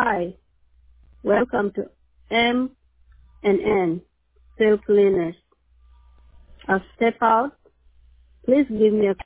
Hi, welcome to M&N Cell Cleaners. I'll step out. Please give me a